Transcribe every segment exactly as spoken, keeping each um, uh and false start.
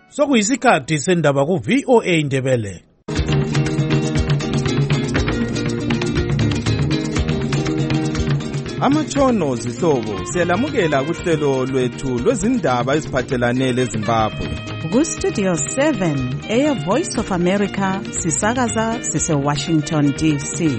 Sokuyisikhathi sendaba ku V O A Indebele. Amatshono zihlobo siyalamukela kuhlelo lwethu lwezindaba eziphathelane leZimbabwe. Ku Studio seven eya Voice of America sisakaza sise Washington D C.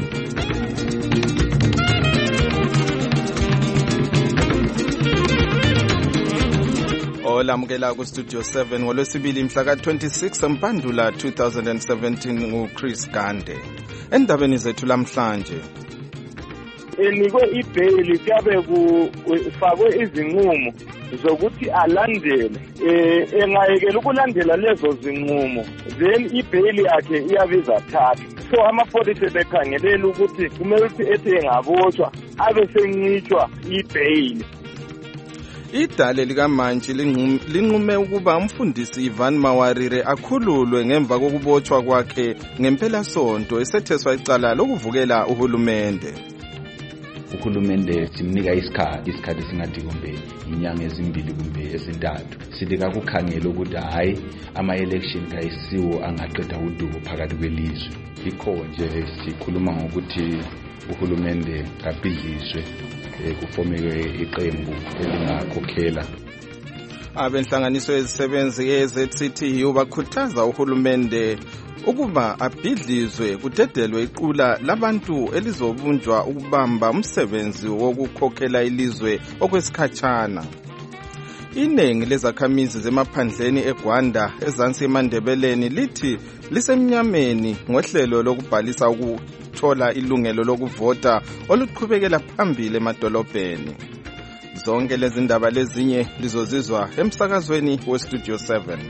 Olamukela ku Studio seven ngolwesibili mhla ka twenty-six Mpandula two thousand seventeen nguChris Gande. Endabeni zethu lamhlanje enikwe ibail kuyabe kufakwe izinqumo zokuthi alandele eh engayekela ukulandela lezo zinqumo then ibail yakhe iyabiza thathu. So amapholisa bekhangelela ukuthi kumele ukuthi ethi engabotshwa abe sencitshwa ibail. Idale likaMantshi linqume ukuba umfundisi Ivan Mawarire akhululwe ngemva kokubotshwa kwakhe ngempela sonto esetheswa icala lokuvukela uhulumende. Uhulumende simnika isikhathi isikhathi singathi kumbe inyanga ezimbili kumbe ezintathu sidika kukhangela ukuthi hayi ama election kayisiwo angaqeda udubo phakathi kwelizwe. Ikho nje sikhuluma ngokuthi uhulumende kabhidliswe kufomeke iqembu elingakhokhela. Abenhlanganiso ezisebenzi ye-Z C T U bakhuthaza uhulumende ukuba abhidlizwe kudedelwe iqula labantu elizobunjwa ukubamba umsebenzi wokukhokhela ilizwe okwesikhatshana. Iningi lezakhamizi zemaphandleni eGwanda ezansi eMandebeleni lithi lisemnyameni ngohlelo lokubhalisa ukuthola ilungelo lokuvota oluqhubekela phambili emadolobheni. Zonke lezi ndaba lezinye lizozizwa emsakazweni we Studio seven.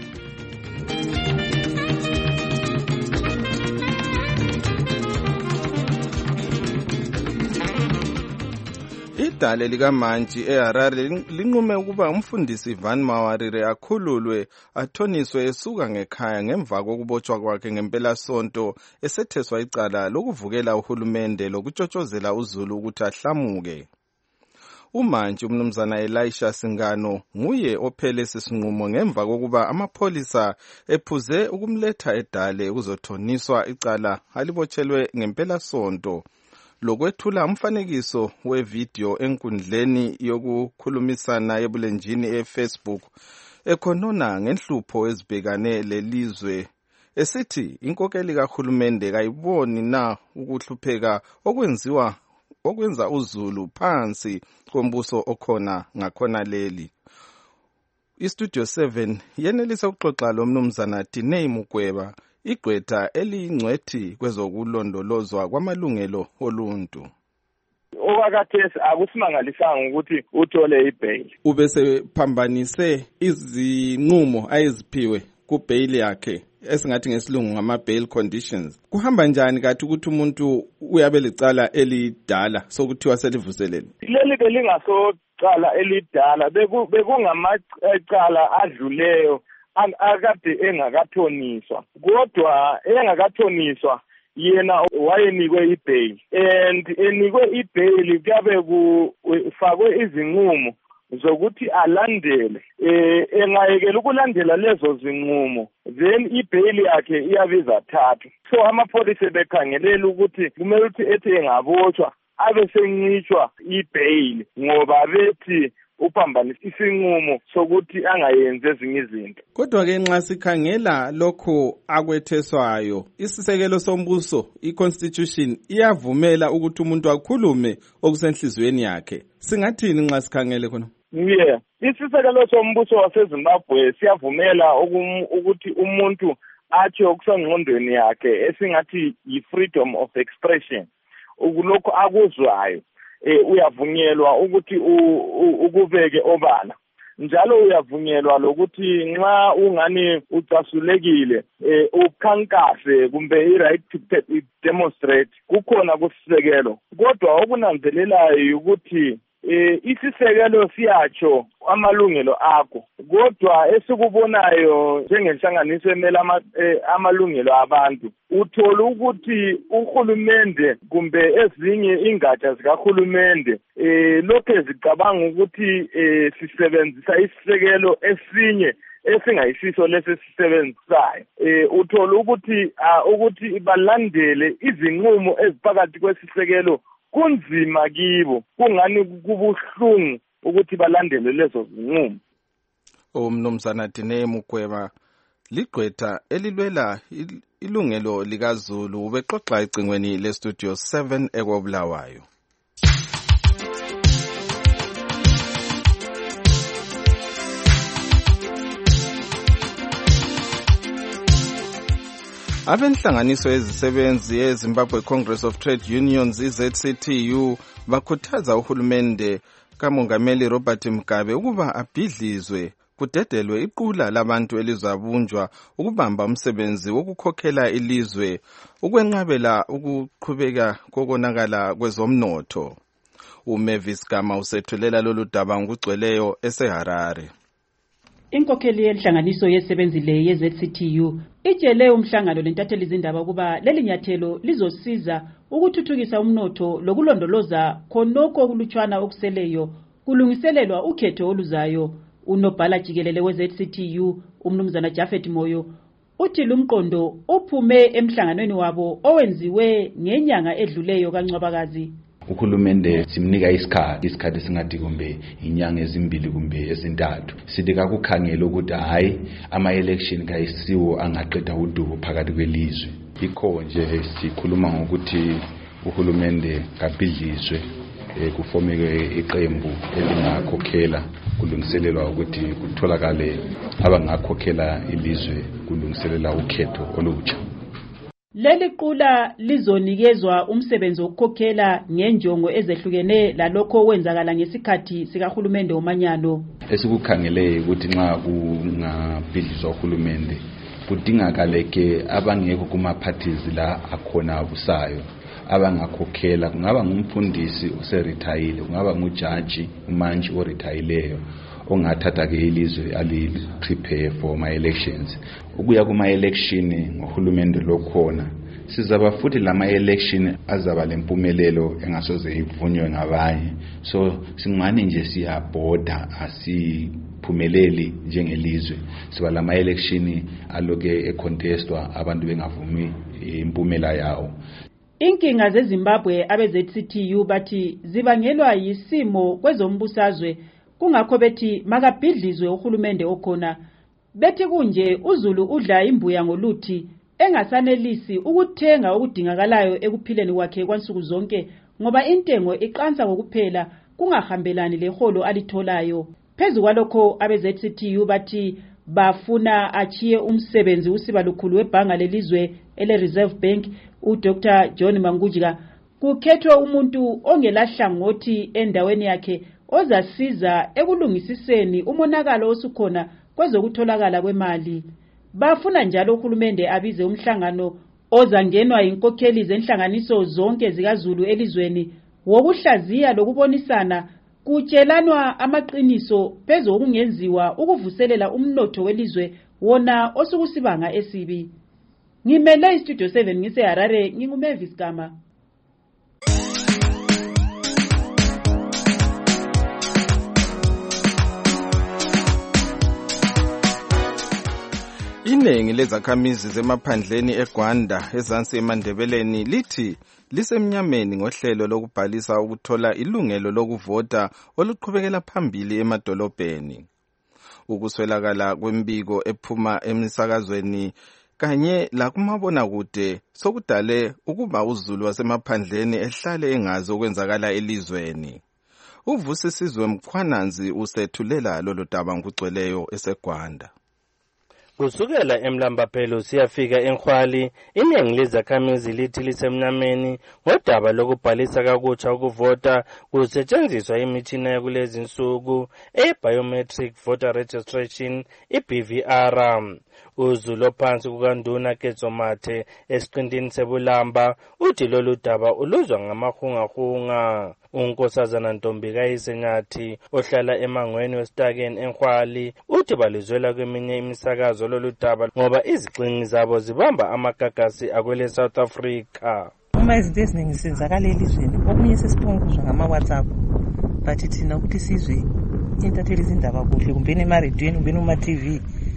Idale likaMantshi eHarare linqume ukuba umfundisi Ivan Mawarire akhululwe athoniswe esuka ngekhaya ngemva kokubotshwa kwakhe ngempela sonto esetheswa icala lokuvukela uhulumende lokutshotshozela uZulu ukuthi ahlamuke. uMantshi umnumzana Elisha Singano nguye ophele sisinqumo ngemva kokuba amapholisa ephuze ukumletha edale ukuzothoniswa icala alibotshelwe ngempela sonto lokwethula umfanekiso wevideo enkundleni yokukhulumisana ebulenjini eFacebook ekhonona ngenhlupho ezibhekane lelizwe esithi inkokeli kahulumende kayiboni na ukuhlupheka okwenziwa okwenza uZulu phansi kombuso okhona ngakhona leli. iStudio seven yenelisa ukuxoxa lo mnumzana Diney Mugweba igqwetha eliyingcwethi kwezokulondolozwa kwamalungelo oluntu. Owakathesi akusimangalisanga ukuthi uthole ibail. Ubese phambanise izinqumo ayeziphiwe kubail yakhe esingathi ngesilungu ngama bail conditions. Kuhamba njani kathi ukuthi umuntu uyabe lecala elidala sokuthiwa selivuselele? Leli belingasocala elidala bekungamacala adluleyo akade engakathoniswa, kodwa engakathoniswa yena wayenikwe ibail and enikwe ibail kuyabe kufakwe izinqumo zokuthi alandele eh engayekela ukulandela lezo zinqumo then ibail yakhe iyabiza thathu. So amapholisa bekhangelela ukuthi kumele ukuthi ethi engabotshwa abe sencitshwa ibail ngoba bethi uphambanisa isinqumo sokuthi angayenzi ezinye izinto. Kodwa ke nxa sikhangela lokho akwetheswayo isisekelo sombuso iconstitution iyavumela ukuthi umuntu akhulume okusenhlizweni yakhe. Singathini nxa sikhangele khona? Yeah, isisekelo sombuso waseZimbabwe siyavumela ukuthi umuntu atsho okusengqondweni yakhe esingathi yi-freedom of expression. Ukulokho akuzwayo eh uyavunyelwa ukuthi ukubeke obala. Njalo uyavunyelwa lokuthi nxa ungani ucasulekile eh ukhankase kumbe i-right to demonstrate kukhona kusisekelo. Kodwa okunanzelelayo ukuthi eh isisekelo siyatsho amalungelo akho, kodwa esikubonayo njengenhlanganiso emela amalungelo abantu uthola ukuthi uhulumende kumbe ezinye ingatsha zikahulumende eh lokho zicabanga ukuthi eh sisebenzisa isisekelo esinye esingayisiso lesisisebenzisayo eh uthola ukuthi ukuthi balandele izinqumo eziphakathi kwesisekelo kunzima kibo kungani kubuhlungu ukuthi balandele lezo zinqumo. Umnumzana Dine Mukweba ligqwetha elilwela ilungelo likaZulu ubexoxa ecingweni le Studio seven ekwabulawayo. Abenhlanganiso ezisebenzi eZimbabwe Congress of Trade Unions i Z C T U bakhuthaza uhulumende kaMongameli Robert Mugabe ukuba abhidlizwe kudedelwe iqula labantu elizabunjwa ukubamba umsebenzi wokukhokhela ilizwe ukwenqabela ukuqhubeka kokonakala kwezomnotho. uMavis Gama usethulela lolu daba ngokugcweleyo eseHarare. Inkokheli yenhlanganiso yesebenzi le ye Z C T U itshele umhlangano lentatheli izindaba kuba leli nyathelo lizosiza ukuthuthukisa umnotho lokulondoloza khonoko kulutshwana okuseleyo kulungiselelwa ukhetho oluzayo. Unobhala jikelele we Z C T U umnumzana Jafet Moyo uthi lumqondo uphume emhlanganweni wabo owenziwe ngenyanga edluleyo kaNcwabakazi. Uhulumende simnika isikhathi isikhathi singathi kumbe inyanga ezimbili kumbe ezintathu sithi kakukhangela ukuthi hayi ama election kayisiwo angaqeda udubo phakathi kwelizwe. Ikho nje sikhuluma ngokuthi uhulumende kabhidliswe kufomeke iqembu elingakhokhela kulungiselelwa ukuthi kutholakale abangakhokhela ilizwe kulungiselela ukhetho olutsha. Leli qula lizonikezwa umsebenzi wokukhokhela ngenjongo ezehlukene lalokho wenzakala ngesikhathi sikahulumende omanyano. Esikukhangele ukuthi nxa kungabhidliswa uhulumende kudingakaleke abangekho kuma parties la akhona abusayo abangakhokhela kungaba ngumfundisi oseretire kungaba ngujaji umantshi oretireyo ongathatha ke ilizwe ali prepare for my elections. Ukuya kuma election ngohulumende lokhona sizaba futhi lama election azaba lempumelelo engasoze ivunywe ngabanye. So singani nje siyabhoda asiphumeleli njengelizwe siba lama election aloke econtestwa abantu bengavumi impumela yawo. Inkinga zeZimbabwe abe Z C T U bathi zibangelwa yisimo kwezombusazwe kungakho bethi makabhidlizwe uhulumende okhona. Bethi kunje uZulu udla imbuya ngoluthi engasanelisi ukuthenga okudingakalayo ekuphileni kwakhe kwansuku zonke ngoba intengo iqansa ngokuphela kungahambelani leholo alitholayo. Phezu kwalokho abe Z C T U bathi bafuna achiye umsebenzi usiba lukhulu webhanga lelizwe ele Reserve Bank uDr John Mangujika kukhethwe umuntu ongelahlangothi endaweni yakhe ozasiza ekulungisiseni umonakalo osukhona kwezokutholakala kwemali. Bafuna njalo uhulumende abize umhlangano ozangenwa inkokheli zenhlanganiso zonke zikaZulu elizweni wokuhlaziya lokubonisana kutshelanwa amaqiniso phezu okungenziwa ukuvuselela umnotho welizwe wona osukusibanga esibi. Ngimele iStudio seven ngiseHarare nginguMavis Gama. Iningi lezakhamizi zemaphandleni eGwanda ezansi eMandebeleni lithi lisemnyameni ngohlelo lokubhalisa ukuthola ilungelo lokuvota oluqhubekela phambili emadolobheni. Ukuswelakala kwembiko ephuma emisakazweni kanye lakumabonakude sokudale ukuba uZulu wasemaphandleni ehlale engazi okwenzakala elizweni. Uvusisizwe Mkhwananzi usethulela lolo daba ngokugcweleyo eseGwanda. Kusukela eMlambaphelo siyafika eNkhwali iningi lezakhamizi lithi lisemnyameni ngodaba lokubhalisa kakutsha ukuvota kusetshenziswa imitshina yakulezi nsuku e-biometric voter registration i-B V R. uZulu ophansi kukaNduna Ketsomathe esiqintini sebulamba uthi lolu daba uluzwa ngamahungahunga. Unkosazana Ntombika Isenyathi ohlala emangweni wesitakeni eNkhwali uthi balizwela kweminye imisakazo lolu daba ngoba izixingi zabo zibamba amagagasi akwele South Africa. Uma izinto eziningi senzakala elizweni okunye sesiphunguzwa ngama WhatsApp but thina ukuthi sizwe intatheli izindaba kuhle kumbe emarediyweni kumbe kuma T V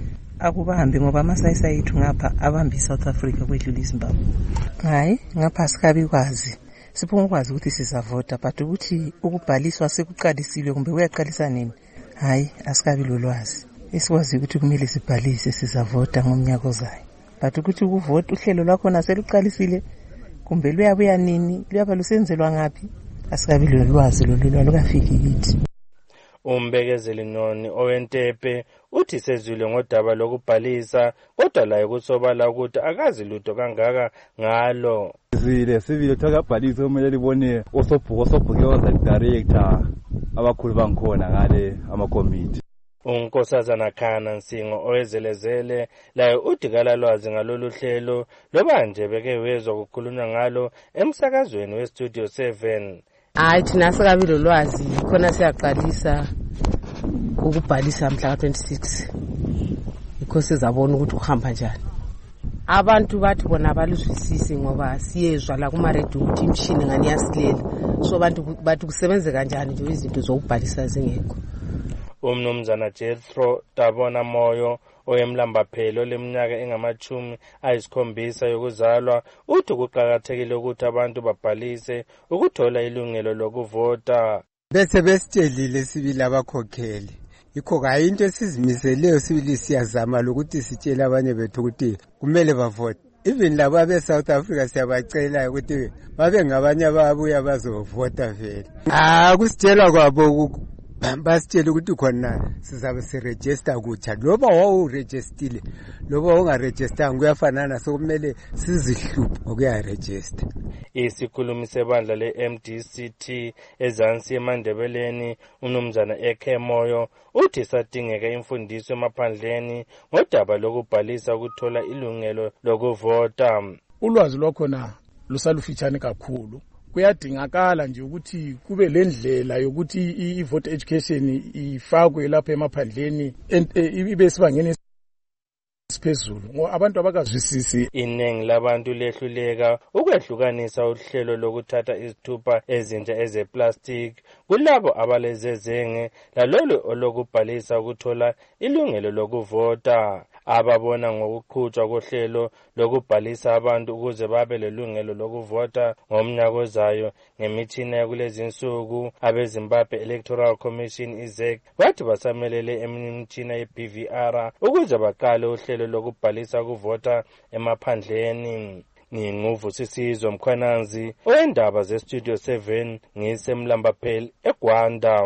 akubahambi ngoba amasayisayi ethu ngapha abambi South Africa kwedlula iZimbabwe. Hayi, ngapha sikabi kwazi. Siphuma ukwazi ukuthi sizavota but ukuthi ukubhaliswa sekuqalisile kumbe uyaqalisa nini. Hayi, asikabi lolwazi. Esikwazi ukuthi kumele sibhalise sizavota ngomnyaka ozayo. But ukuthi ukuvota uhlelo lwakho naseluqalisile kumbe luyabuya nini, luyaba lusenzelwa ngapi? Asikabi lolwazi lolu lukafiki kithi. Umbekezeli Noni owentepe uthi sezwile ngodaba lokubhalisa kodwa laye kusobala ukuthi akazi lutho kangaka ngalo. Sivile sivile thakabhalisa kumele libone osobhuko osobhuke oza director abakhulu bangikhona ngale ama-committee. Unkosazana Khana Nsingo owezelezele laye udikala lwazi ngalolu hlelo loba nje beke wezwa kukhulunywa ngalo emsakazweni weStudio seven. Hayi thina sikabi lolwazi khona siyaqalisa ukubhalisa mhla ka twenty-six. Ikho sizabona ukuthi kuhamba njani. Abantu bathi bona abaluzwisisi ngoba siyezwa la kuma radio ukuthi imshini ngani yasilela. So abantu bathi kusebenze kanjani nje izinto zokubhalisa zingekho. Umnumzana Jethro Tabona Moyo oyemlambaphelo leminyaka engamachumi ayisikhombisa yokuzalwa uthi kuqhakathekile ukuthi abantu babhalise ukuthola ilungelo lokuvota. Bese besitshelile sibili abakhokheli. Yikho kayi into esizimiseleyo sibili siyazama ukuthi sitshele abanye bethu ukuthi kumele bavote. Even labo abe South Africa siyabacela ukuthi babe ngabanye ababuya bazovota vele. Ah kusitshela kwabo basitshela ukuthi khona sizabe siregister kutsha loba wawuregistile loba ungaregistanga kuyafanana sokumele sizihluphe ukuyaregister. Isikhulumi sebandla le-M D C T ezansi eMandebeleni uMnumzana Eke Moyo uthi sadingeka imfundiso emaphandleni ngodaba lokubhalisa ukuthola ilungelo lokuvota. Ulwazi lwakhona lusalufitshane kakhulu. Kuyadingakala nje ukuthi kube lendlela yokuthi i-vote education ifakwe lapha emaphandleni ibe sibangeni siphezulu ngoba abantu abakazwisisi. Iningi labantu lehluleka ukwehlukanisa uhlelo lokuthatha izithupha ezintsha ezeplastic kulabo abalezezenge lalolu olokubhalisa ukuthola ilungelo lokuvota. Ababona ngokuqhutshwa kohlelo lokubhalisa abantu ukuze babe lelungelo lokuvota ngomnyaka ozayo ngemithina yakulezi insuku abeZimbabwe Electoral Commission I Z E C bathi basamelele eminye ye-B V R ukuze baqale uhlelo lokubhalisa ukuvota emaphandleni. Nginguvu Sisizwe Mkhwananzi oyendaba zeStudio seven ngisemlambapheli eGwanda.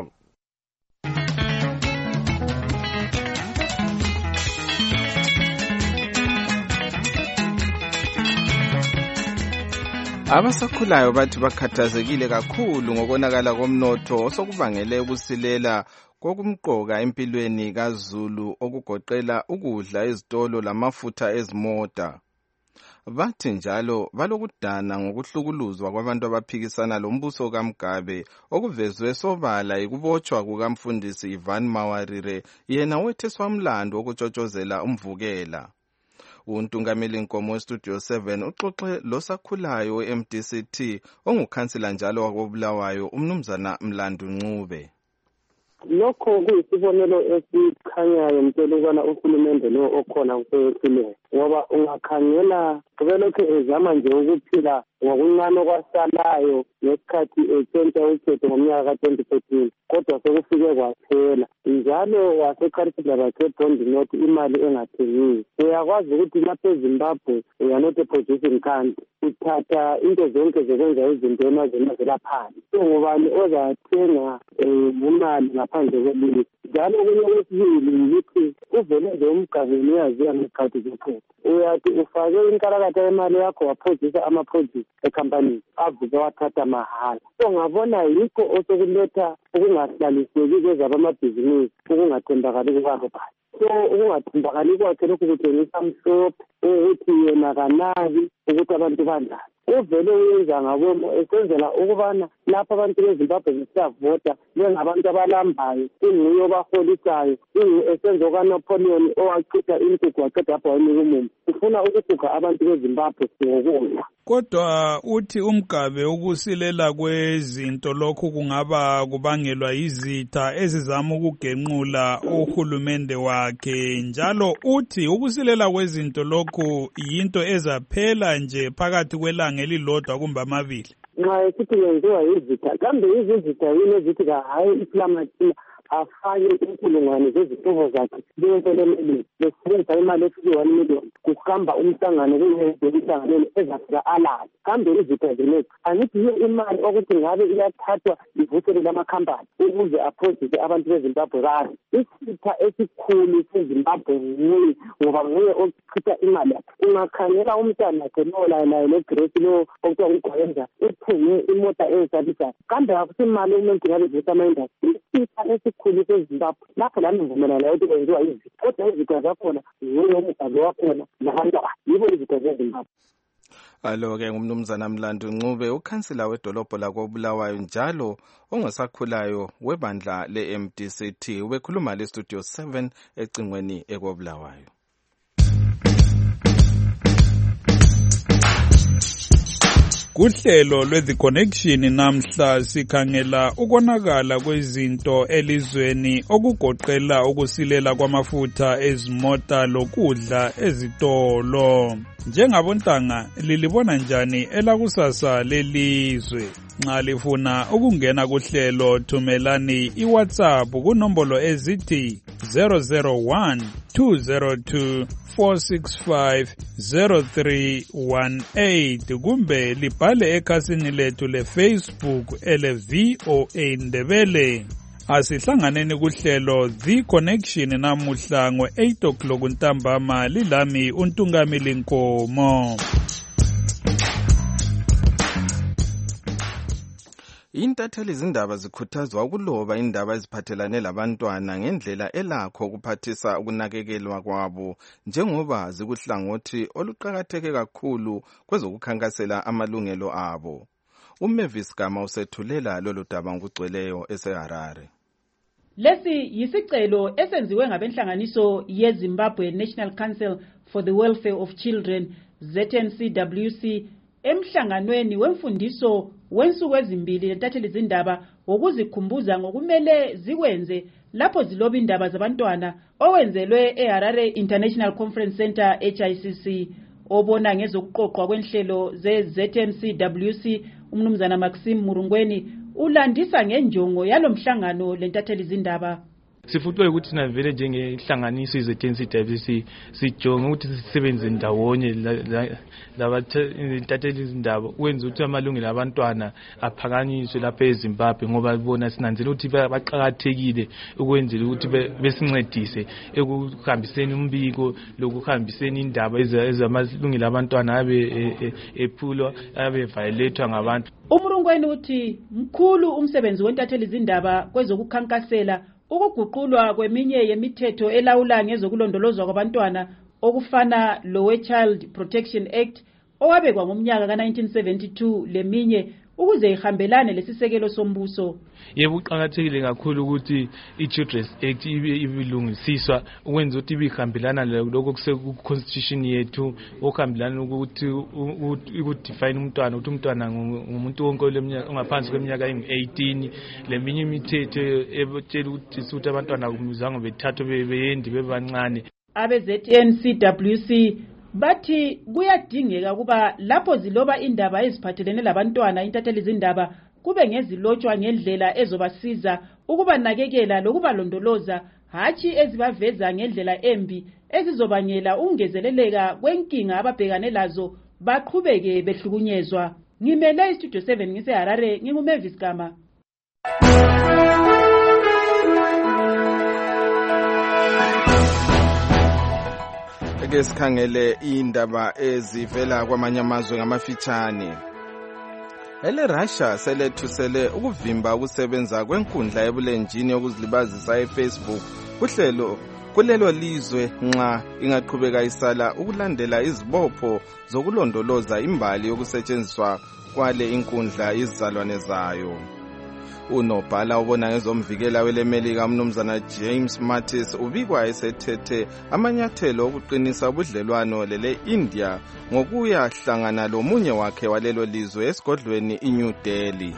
Abasakhulayo bathi bakhathazekile kakhulu ngokonakala komnotho osokuvangele ukusilela kokumqoka empilweni kaZulu okugoqela ukudla ezitolo lamafutha ezimota. Bathi njalo balokudana ngokuhlukuluzwa kwabantu abaphikisana lombuso kaMgabe okuvezwe sobala ikubotshwa kukamfundisi Ivan Mawarire yena wetheswa umlando okutshotshozela umvukela. Untungameli Nkomo weStudio seven uxoxe losakhulayo we-M D C T ongukhansila njalo wakobulawayo uMnumzana Mlandu Ncube. Lokho kuyisibonelo esikhanyayo mtelukwana uhulumende lo okhona kwesilo ngoba ungakhangela kubelokhu ezama nje ukuphila ngokuncane kwasalayo ngesikhathi etshenta ukhetho ngomnyaka ka twenty fourteen kodwa sekufike kwaphela njalo wasekharisela bakhe Bondi North imali engathengiwe. Uyakwazi ukuthi lapha eZimbabwe uyanote position country uthatha into zonke zokwenza izinto emazweni azelaphansi so ngubani ozathenga imali ngaphandle kwelizwe. Njalo kunye kwesibili ukuthi uvele nje umgabeni uyaziya ngekhathi zokuphela uyathi ufake inkalakatha yemali yakho waphozisa ama-produce ekhampanini avuke wathatha mahala. So ngabona yikho osokuletha ukungahlaliseki kwezabamabhizinisi ukungathembakali kukaRobert. So ukungathembakali kwakhe lokhu kutshengisa mhlophe ukuthi yena kanaki ukuthi abantu bandlala. Uvele uyenza ngabomo esenzela ukubana lapha abantu beZimbabwe besiyavota bengabantu abalambayo inguye obaholisayo inguye esenza okaNapoleon owachitha intuthu waqeda apha wanika umumo ufuna ukusuka abantu beZimbabwe ngokudla. Kodwa uthi umgabe ukusilela kwezinto lokhu kungaba kubangelwa izitha ezizama ukugenqula uhulumende wakhe, njalo uthi ukusilela kwezinto lokhu yinto ezaphela nje phakathi kwelanga elilodwa kumbe amabili. Nxa esithi kwenziwa izitha, kambe izizitha yini ezithi hayi islamathina afake inkulungwane zezihlobo zakhe beyonselemeli besebenzisa imali efike one million kuhamba umhlangano kuyedwa emhlanganweni ezafika alala. Kambe izitha zenezi angithi yiyo imali okuthi ngabe iyathathwa ivuthelele amakhampani ukuze aphosise abantu bezimbabwe bari. Isitha esikhulu sezimbabwe nguye ngoba nguye ochitha imali yakhe. Ungakhangela umntwana wakhe lowo laye noGrace lo okuthiwa nguGwenza uthenge imota ezisabisayo. Kambe akusimali umuntu ngabe ivutha ama-industry. Isitha esikhulu sezimbabwe lapho lami ngivumelana ukuthi kwenziwa izitha, kodwa izitha zakhona nguye umgalo wakhona nabantu yibo izitha zezimbabwe. Alo-ke ngumnumzana Mlandu Ncube, ukhansila wedolobho lakoBulawayo njalo ongasakhulayo webandla le-M D C T, ubekhuluma le-Studio seven ecingweni ekoBulawayo. Kuhlelo lwe-The Connection namhla sikhangela ukonakala kwezinto elizweni okugoqela ukusilela kwamafutha ezimota lokudla ezitolo. Njengabontanga lilibona njani elakusasa lelizwe? Nxa lifuna ukungena kuhlelo thumelani iWhatsApp kunombolo ezithi zero zero one two zero two four six five zero three one eight kumbe libhale ekhasini lethu leFacebook ele V O A Ndebele. Asihlanganeni kuhlelo The Connection namuhla ngo eight o'clock ntambama lilami uNtungamili Nkomo. Intatheli izindaba zikhuthazwa ukuloba indaba eziphathelane labantwana ngendlela elakho ukuphathisa ukunakekelwa kwabo njengoba zikuhlangothi oluqakatheke kakhulu kwezokukhankasela amalungelo abo. uMavis Gama usethulela lolu daba ngokugcweleyo eseHarare. Lesi yisicelo esenziwe ngabenhlanganiso yeZimbabwe National Council for the Welfare of Children Z N C W C emhlanganweni wemfundiso wensuku ezimbili lentatheli izindaba wokuzikhumbuza ngokumele zikwenze lapho ziloba indaba zabantwana owenzelwe eHarare International Conference Center H I C C. Obona ngezokuqoqwa kwenhlelo ze-Z N C W C umnumzana Maxim Murungweni ulandisa ngenjongo yalomhlangano lentatheli izindaba. Sifutwe ukuthi na vele njengehlanganiso iZ N C W C sijonga ukuthi sisebenze ndawonye labatheli izindaba ukwenza ukuthi amalungelo abantwana aphakanyiswe lapha eZimbabwe ngoba bona sinanzela ukuthi baqhakathekile ukwenzela ukuthi besincedise ekuhambiseni umbiko lokuhambiseni indaba ezamalungelo abantwana abe ephulwa abe violated ngabantu. Umurungweni uthi mkhulu umsebenzi wentatheli izindaba kwezokukhankasela ukuguqulwa kweminye yemithetho elawula ngezokulondolozwa kwabantwana okufana lowe Child Protection Act owabekwa ngomnyaka ka nineteen seventy-two leminye ukuze ihambelane lesisekelo sombuso. Yebo uqhakathekile kakhulu ukuthi iChildren's Act ibilungisiswa ukwenza ukuthi ibihambelana lokho kuseku constitution yethu okuhambelana ukuthi ukudefine umntwana ukuthi umntwana ngumuntu wonke ongaphansi kweminyaka engu-eighteen leminye imithetho ebotshela ukuthi suthi abantwana kumuzango bethathwe beyendi bebancane. Abe-Z N C W C bathi kuyadingeka kuba lapho ziloba indaba eziphathelene labantwana intatheli izindaba kube ngezilotshwa ngendlela ezobasiza ukuba nakekela lokubalondoloza hatshi ezibaveza ngendlela embi ezizobangela ungezeleleka kwenkinga ababhekane lazo baqhubeke behlukunyezwa. Ngimele iStudio seven ngiseHarare nginguMavis Gama. Ake sikhangele indaba ezivela kwamanye amazwe ngamafitshane. Ele Russia selethusele ukuvimba ukusebenza kwenkundla ebulenjini yokuzilibazisa eFacebook kuhlelo kulelo lizwe nxa ingaqhubeka isala ukulandela izibopho zokulondoloza imbali yokusetshenziswa kwale inkundla izizalwane zayo. Unobhala ubona ngezomvikela welemelika umnumzana James Mattis ubikwa esethethe amanyathelo okuqinisa ubudlelwano lele India ngokuya hlangana lomunye wakhe walelo lizwe esigodlweni iNew Delhi.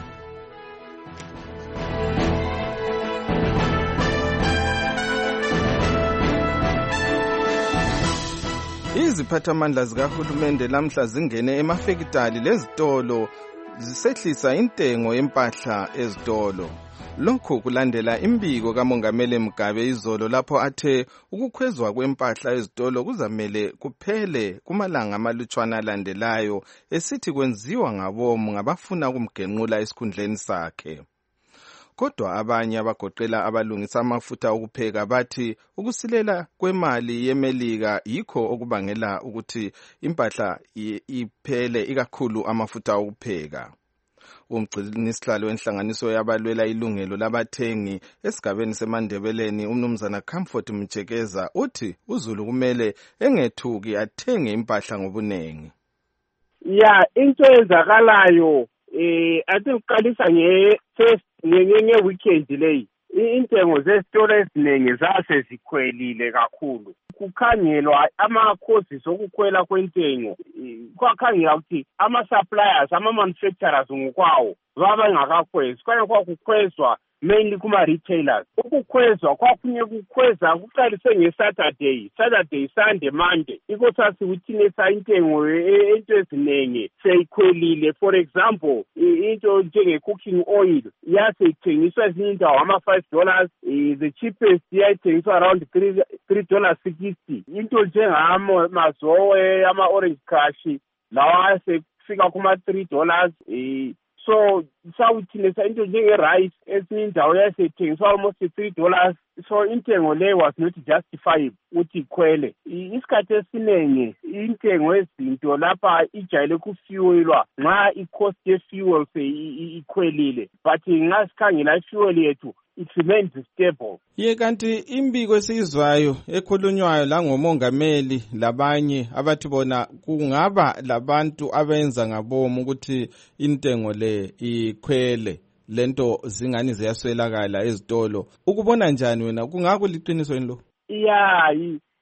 Iziphathamandla zikahulumende lamhla zingene emafekitali lezitolo zisehlisa intengo yempahla ezitolo. Lokhu kulandela imbiko kaMongameli Mugabe izolo lapho athe ukukhwezwa kwempahla ezitolo kuzamele kuphele kumalanga amalutshwana alandelayo esithi kwenziwa ngabomu ngabafuna ukumgenqula esikhundleni sakhe. Kodwa abanye abagoqela abalungisa amafutha okupheka bathi ukusilela kwemali yemelika yikho okubangela ukuthi impahla iphele ikakhulu amafutha okupheka. Umgcinisihlalo wenhlanganiso yabalwela ilungelo labathengi esigabeni seMandebeleni umnumzana Comfort Mjekeza uthi uZulu kumele engethuki athenge impahla ngobunengi. Ya into ezakalayo eh athi uqalisa nge first ngenye weekend leyi intengo zesitolo eziningi zase zikhwelile kakhulu. Kukhangelwa ama-causes okukhwela kwentengo kwakhangela ukuthi ama-suppliers ama-manufacturers ngokwawo babangakakhwezi kwaye kwakukhwezwa mainly kuma-retailers. Ukukhwezwa kwakunye kukhweza kuqalise nge-Saturday, Saturday, Sunday, Monday. Iko sasikuthingisa intengo into eziningi seyikhwelile. For example, into njenge-cooking oil yaseyithengiswa ezinye indawo ama-five dollars, the cheapest yayithengiswa around three dollars sixty. Into njengamazowe, ama-orange crush lawa asefika kuma-three dollars. So sawuthingisa into njenge-rice ezinye indawo yayiseyithengiswa almost three dollars. So intengo le was not justified ukuthi ikhwele. Isikhathi esiningi intengo ezinto lapha ijayele kufuelwa nxa i-cost ye-fuel seyikhwelile, but nxa sikhangela i-fuel yethu it remains stable. Ye kanti imbiko esizwayo ekhulunywayo la ngomongameli labanye abathi bona kungaba labantu abenza ngabomu ukuthi intengo le ikhwele lento zingani ziyaswelakala ezitolo. Ukubona njani wena kungako liqiniso yini lo? Ya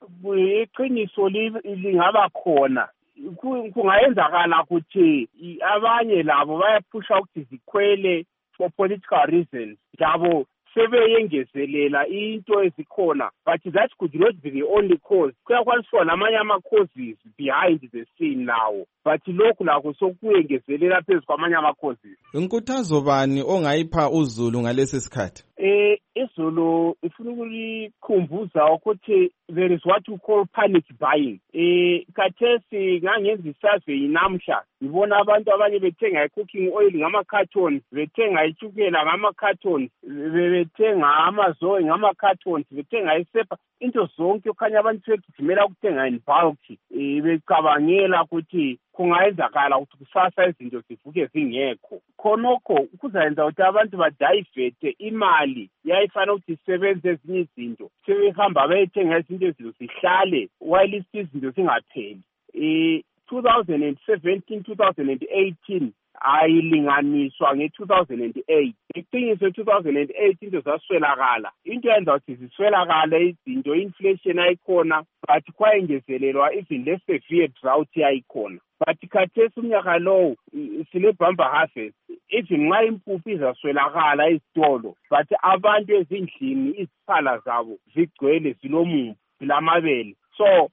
iqiniso lingaba khona. Kungayenzakala ukuthi abanye labo bayaphusha ukuthi zikhwele for political reasons. Labo sebeyengezelela into ezikhona, but that could not be the only cause. Kuyakwaniswa namanye ama-causes behind the scene now, but lokhu lakho sokuyengezelela phezu kwamanye ama-causes. Inkuthazo bani ongayipha uZulu ngalesi sikhathi? Eh iZulu ifuna ukulikhumbuza ukuthi there is what we call panic buying. Eh khathesi ngangenza isurvey namhla ngibona abantu abanye bethenga i-cooking oil ngama-cartons, bethenga itshukela ngama-cartons, bethenga amazoe ngama-cartons, bethenga isepa, into zonke okhanya abantu sebegijimela ukuthenga in bulk. Eh becabangela ukuthi kungayenzakala ukuthi kusasa izinto zivuke zingekho. Khonokho kuzayenza ukuthi abantu badayivete imali yayifana ukuthi isebenze ezinye izinto sebehamba bayethenga izinto ezinto zihlale while izinto zingapheli. Eh twenty seventeen two thousand eighteen ayilinganiswa nge-two thousand eight. Iqiniso two thousand eight into zaswelakala. Into yenza ukuthi ziswelakale izinto, inflation ayikhona, but kwayengezelelwa even less severe drought yayikhona. But khathesi umnyaka lowo sile bumper harvest, even nxa impuphu izaswelakala ezitolo, but abantu ezindlini iziphala zabo zigcwele zilomumbu zilamabele. So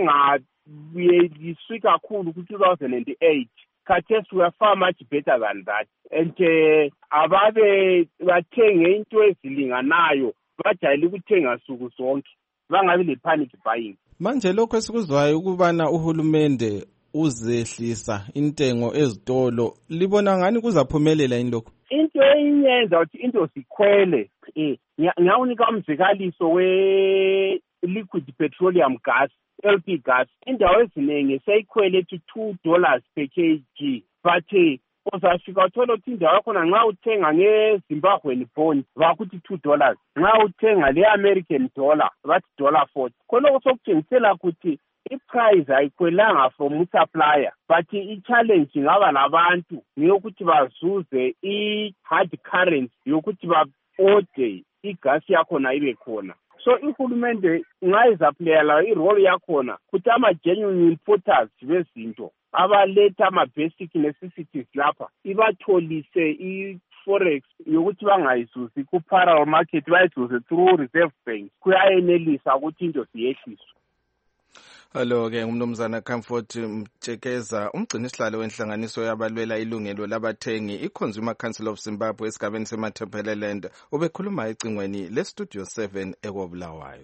bangabuyiswi kakhulu ku-two thousand eight. Khathesi we are far much better than that. And uh, ababe bathenge into ezilinganayo bajayele ukuthenga suku zonke, bangabi le-panic buying. Manje lokho esikuzwayo ukubana uhulumende uzehlisa intengo ezitolo, libona ngani kuzaphumelela yini lokho? Into eyenza ukuthi into sikhwele, eh ngiyawunika umzekaliso we-liquid petroleum gas, L P gas. Indawo eziningi seyikhwele to two dollars per kg, but uzafika uthola ukuthi indawo yakhona nxa uthenga nge-Zimbabwean bond bakuthi two dollars, nxa uthenga le-American dollar bathi dollar forty. Khonokho sokuthengisela ukuthi i-price ayikhwelanga from supplier but i-challenge ingaba labantu ngeyokuthi bazuze i-hard currency yokuthi ba-ode igasi yakhona ibe khona. So ihulumende ngayizaplayela i-role yakhona kuthi ama-genuine importers bezinto abaletha ama-basic necessities lapha ibatholise i-forex yokuthi bangayizuzi ku-parallel market bayizuze through reserve banks kuyayenelisa ukuthi into ziyehliswe. Alo-ke umnumzana Comfort Mtshekeza, umgcini sihlalo wenhlanganiso yabalwela ilungelo labathengi i-Consumer Council of Zimbabwe esigabeni semaThebeleland, ubekhuluma ecingweni le-Studio seven ekobulawayo.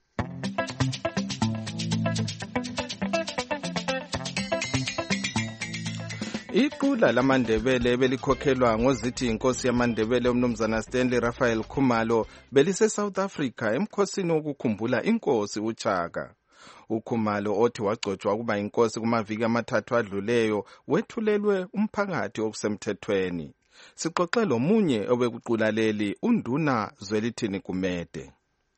Iqula lamandebele belikhokhelwa ngozithi inkosi yamandebele umnumzana Stanley Raphael Khumalo belise South Africa emkhosini wokukhumbula inkosi uChaka. uKhumalo othi wagcotshwa kuba inkosi kumaviki amathathu adluleyo wethulelwe umphakathi okusemthethweni. Sixoxele omunye obekuqula leli uNduna Zwelithini Gumede.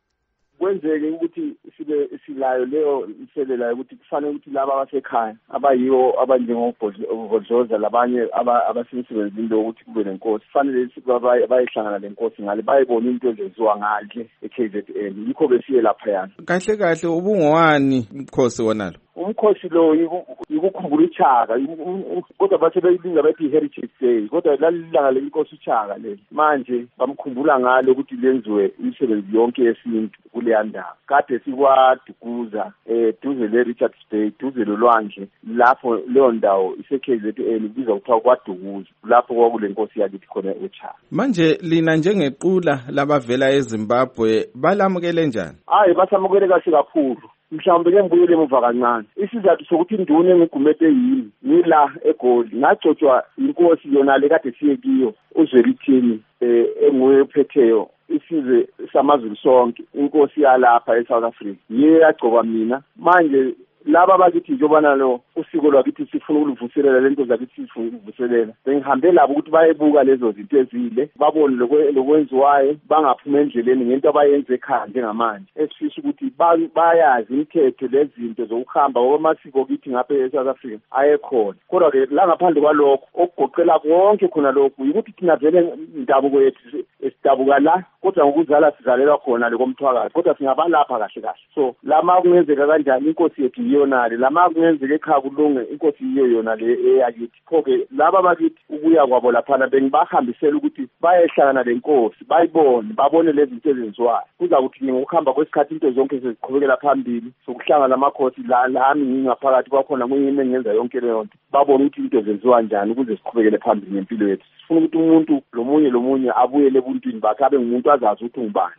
Kwenzeke ukuthi sibe silayo leyo iselela ukuthi kufanele ukuthi laba abasekhaya abayiwo abanjengogodloza labanye abasemsebenzini lo ukuthi kube nenkosi kufanele bayihlangana lenkosi ngale bayibona into ezenziwa ngale e-K Z N yikho besiye lapha yana. Kahle kahle ubungowani umkhosi wonalo? Umkhosi lo yikukhumbula iChaka kodwa bathe beyilinga bethi Heritage Day kodwa lalilanga lenkosi iChaka leli manje bamkhumbula ngalo ukuthi lenziwe imisebenzi yonke yesintu kuleya ndawo kade sikwadukuza eh duze le Richards Bay duze lolwandle lapho leyo ndawo ise-K Z N ibiza kuthiwa kwadukuza lapho kwakule nkosi yakithi khona eChaka. Manje lina njengequla labavela eZimbabwe balamukele njani? Hayi basamukele kahle kakhulu. Mhlawumbe ke ngibuyele emuva kancane isizathu sokuthi induna engigumete yini ngila eGoli ngagcotshwa inkosi yona le kade siye kiyo uZwelithini eh enguye ophetheyo isizwe samazulu sonke inkosi yalapha eSouth Africa yiye yagcoba mina manje laba bakithi njobana lo usiko lwakithi sifuna ukulivuselela lento zakithi sifuna ukuvuselela bengihambe labo ukuthi bayebuka lezo zinto ezile babone lokwenziwayo bangaphuma endleleni ngento abayenze ekhaya njengamanje esifisa ukuthi bayazi imithetho lezinto zokuhamba kwamasiko kithi ngapha eSouth Africa ayekhona kodwa ke la ngaphandle kwalokho okugoqela konke khona lokho ukuthi thina vele indabuko yethu esidabuka la kodwa ngokuzala sizalelwa khona lekomthwakazi kodwa singabalapha kahle kahle so lama kungenzeka kanjani inkosi yethu yonale lama kungenzeka ekhaya kulunge inkosi yiyo yona le eyakithi phoke laba bakithi ukuya kwabo laphana bengibahambisela ukuthi bayehlangana lenkosi bayibone babone lezi zinto ezenziwayo kuza kuthi ngokuhamba kwesikhathi into zonke seziqhubekela phambili sokuhlangana amakhosi la lami ngingaphakathi kwakhona kuyimi engenza yonke leyo nto babone ukuthi into zenziwa njani ukuze siqhubekele phambili ngempilo yethu sifuna ukuthi umuntu lomunye lomunye abuyele ebuntwini bakhe abe ngumuntu azazi ukuthi ungubani.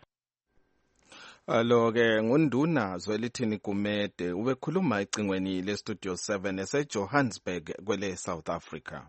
Alo-ke ngunduna Zwelithini Gumede ubekhuluma ecingweni le-Studio seven ese-Johannesburg kwele South Africa.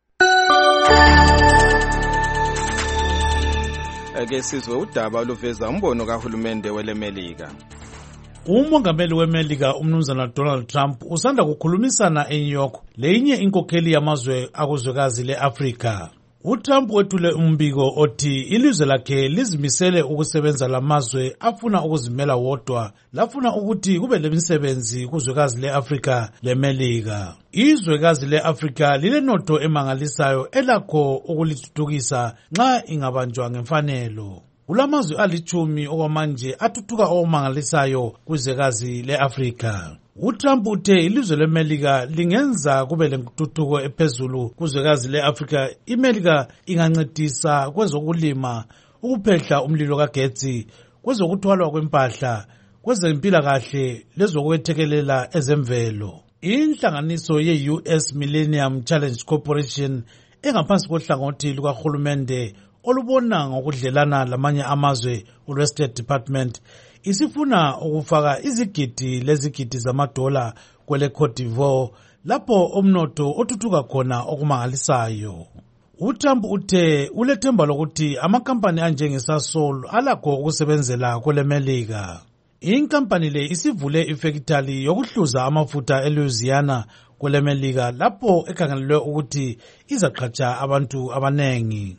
Ake sizwe udaba oluveza umbono kahulumende welemelika. Umongameli weMelika umnumzana Donald Trump usanda kukhulumisana eNew York leyinye inkokheli yamazwe akuzwekazi le-Afrika. uTrump wethule umbiko othi ilizwe lakhe lizimisele ukusebenza lamazwe afuna ukuzimela wodwa lafuna ukuthi kube lemisebenzi kuzwekazi leAfrika leMelika. Izwekazi leAfrika lilenotho emangalisayo elakho ukulithuthukisa nxa ingabanjwa ngemfanelo. Kulamazwe alichumi okwamanje athuthuka okumangalisayo kuzwekazi leAfrika. uTrump uthe ilizwe leMelika lingenza kube lentuthuko ephezulu kuzwekazi leAfrika. iMelika ingancedisa kwezokulima, ukuphehla umlilo kagetsi, kwezokuthwalwa kwempahla, kwezempilakahle lezokwethekelela ezemvelo. Inhlanganiso ye-U S Millennium Challenge Corporation engaphansi kohlangothi lukahulumende olubona ngokudlelana lamanye amazwe olwe-State Department isifuna ukufaka izigidi lezigidi zamadola kwele Cote d'Ivoire lapho umnotho othuthuka khona okumangalisayo. uTrump uthe ulethemba lokuthi amakampani anjengeSasol alakho ukusebenzela kwele Melika. Inkampani le isivule ifactory yokuhluza amafutha eLouisiana kwele Melika lapho ekhangelelwe ukuthi izaqhatsha abantu abanengi.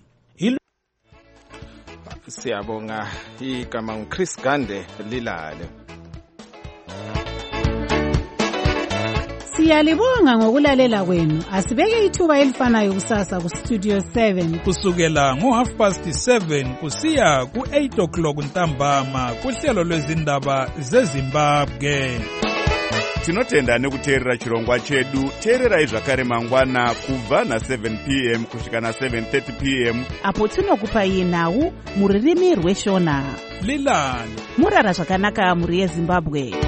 Siyabonga igama nguChris Gande lilale. Siyalibonga ngokulalela kwenu. Asibeke ithuba elifanayo kusasa ku Studio seven kusukela ngo half past seven kusiya ku eight o'clock ntambama kuhlelo lwezindaba zeZimbabwe. Tinotenda nekuteerera chirongwa chedu. Teererai zvakare mangwana kubva na seven p m kusvika na seven thirty p m apo tinokupai nhau muririmi rweshona. Lilani murara zvakanaka muri yeZimbabwe.